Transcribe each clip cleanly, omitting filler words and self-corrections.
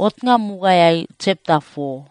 Otnga mugayai chapter 4.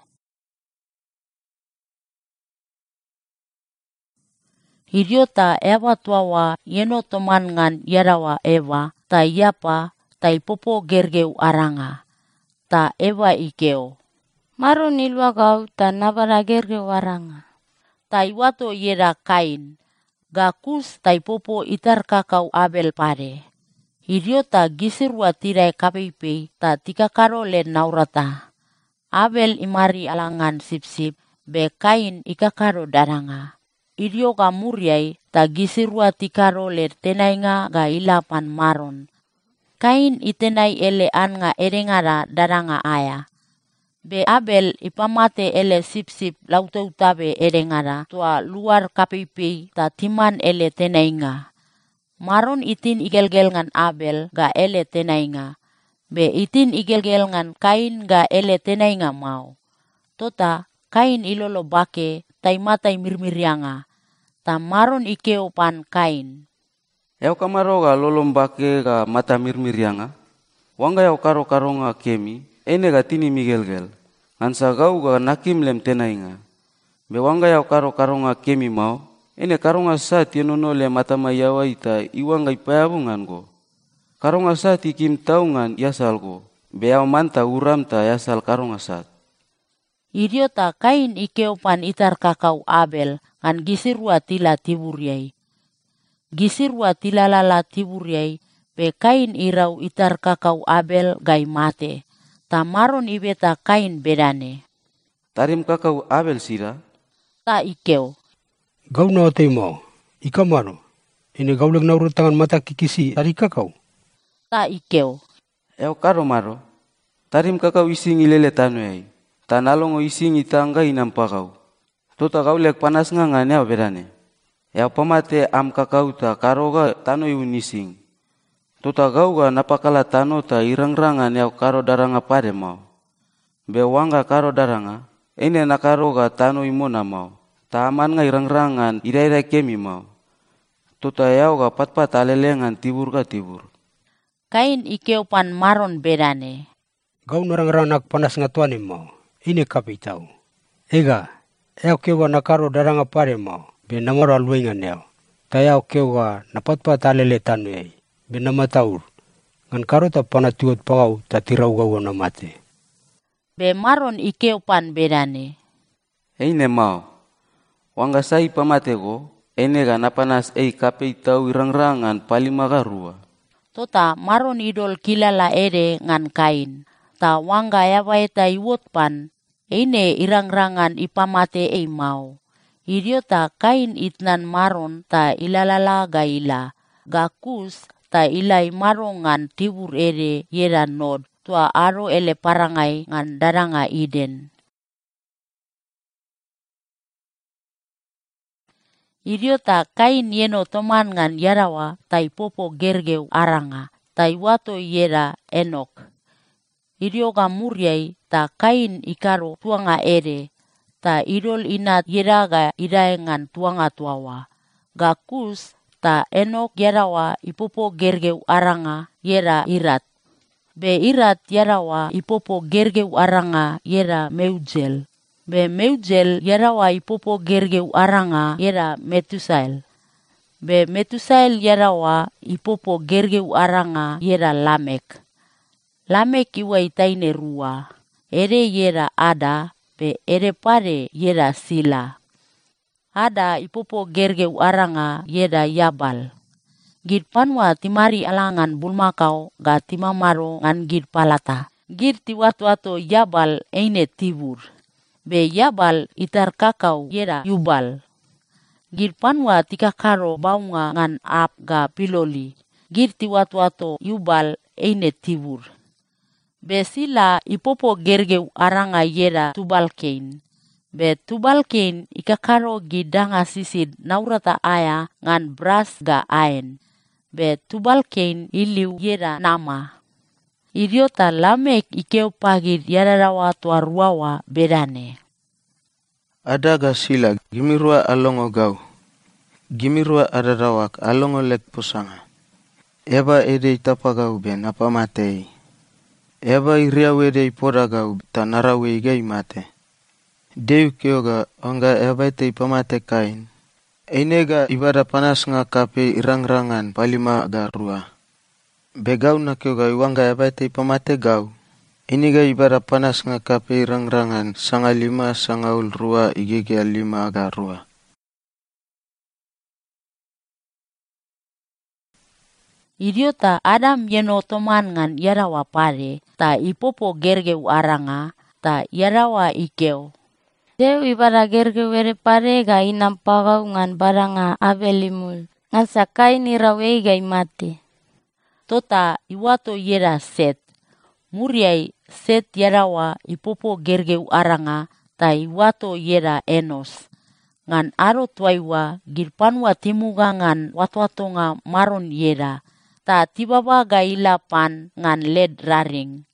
Idiota eva tuawa yeno toman ngan yarawa Eva ta yapa ta ipopo gergeu aranga. Ta Eva ikeo. Maron ilwa gau ta nabara gergeu aranga. Ta iwato yera Kain. Gakus ta ipopo itar kakau Abel pare. Idiota gisirwa tirai kapeipei ta tikakaro le naurata. Abel imari alangan sip-sip be Kain ikakaro daranga. Idioga muriai ta gisirwa tikaro le tenainga ga ilapan maron. Kain itenai ele anga erengara daranga aya. Be Abel ipamate ele sip-sip lautautabe erengara tua luar kapeipei ta timan ele tenainga. Maron itin igelgel ngan Abel ga ele tenainga. Be itin igelgel ngan Kain ga ele tenainga mau. Tota Kain ilolo bake taimatai mirmirianga. Ta maron ikeo pan Kain. Yau kamaro ga lolom bake ga mata mirmirianga. Wanga yau karo nga kemi. Ene ga tini migelgel. Ngansa gau ga nakim lem tenainga. Be wanga yau karo nga kemi mau. Ene karonga saat yenono le mata mayawa ita iwanga ipayabungan go. Karonga saat ikim taungan yasal go. Be yau manta uram ta yasal karonga saat. Idiota Kain ikeo pan itar kakau Abel kan gisirwa tila tiburiai. Gisirwa tila lala tiburiai be Kain irau itar kakau Abel gai mate. Ta maron ibeta Kain bedane. Tarim kakau Abel sira? Ta ikeo. Gau na otay mo, ikamano. Ini gaulag na urutangan mata kikisi ari kakau. Ta ikeo. Eo karo maro. Tarim kakau ising ilele tanuai. Tanalongo ising itangga inampakau. Tota gaulek panas nga neo bedane. Eo pamate am kakau ta karoga tano iunising. Tota gau ga napakala tano ta irang-rangan eo karo daranga pare mau. Be wanga karo daranga. Ene nakaro ga tano imona mau. Ta aman nga irang-rangan ira-ira kemi mau. Tota eo ga pat-pat alelengan tibur ka tibur. Kain ikeo pan maron bedane. Gau narang-rang panas nga tuanim mau. Ini kapitau. Ega, eo kewa nakaro daranga pare mau. Be namaro alwengan eo. Ta eo kewa napatpat alele tanuei. Be namataur. Ngan karo ta panatuot pagau ta tirau gau na mate. Be maron ikeo pan bedane. Eine mau. Wanga sai pamate go. Ene ga napanas kapitau irang-rangan palimagarua. Tota maron idol kilala ere ngan Kain. Ta wanga yawaita iwot pan, eine irang-rangan ipamate mau. Idiota Kain itnan maron ta ilalala ga ila. Gakus ta ilai marongan tibur ere yera nod. Tua aro ele parangai ngan daranga Eden. Idiota Kain yeno toman ngan yarawa ta ipopo gergeu aranga. Ta iwato yera Enok. Idioga muriai ta Kain ikaro tuanga ere, ta idol inat yeraga iraengan tuanga tuawa. Gakus ta Enok yarawa ipopo gergeu aranga yera Irat. Be Irat yarawa ipopo gergeu aranga yera Meujel. Be Meujel yarawa ipopo gergeu aranga yera Metusael. Be Metusael yarawa ipopo gergeu aranga yera Lamek. Lamek iwa itaine rua, ere yera Ada, pe ere pare yera Sila. Ada ipopo gergeu aranga yera Yabal. Gid panwa timari alangan bulmakau ga timamaro ngan gid palata. Gid tiwatu-watu Yabal eine tibur. Be Yabal itar kakau yera Yubal. Gid panwa tikakaro baunga ngan ap ga piloli. Gid tiwatu-watu Yubal eine tibur. Be Sila ipopo gergeu aranga yera Tubalkein. Be Tubalkein ikakaro gidanga sisid naurata aya ngan bras ga aen. Be Tubalkein iliu yera Nama. Idiota Lamek ikeo pagid yararawa tua ruawa bedane. Ada ga Sila gimirua alongo gau. Gimirua adarawak alongo lek pusanga. Eba ede itapagau be napamatei. Eba iria wede ipodagau ta narawe iga imate. Deu kioga onga eba ite ipamate Kain. Einega ibada panas nga kape irang-rangan palima ga rua. Begau na kioga iwanga eba ite ipamate gau. Iniga ibada panas nga kape irang-rangan sanga 5 sangaul rua igege 5 ga rua. Idiota Adam yeno toman ngan yarawa pare, ta ipopo gergeu aranga, ta yarawa ikeo. Deu ibada gergeu ere pare ga inam pagau ngan baranga abelimul. Ngan Kain irawe ga imate. Tota iwato yera Set. Muriai Set yarawa ipopo gergeu aranga, ta iwato yera Enos. Ngan aro tuaiwa girpanwa timuga ngan watwatonga maron yera. Ta tibaba ga ilapan ngan led raring.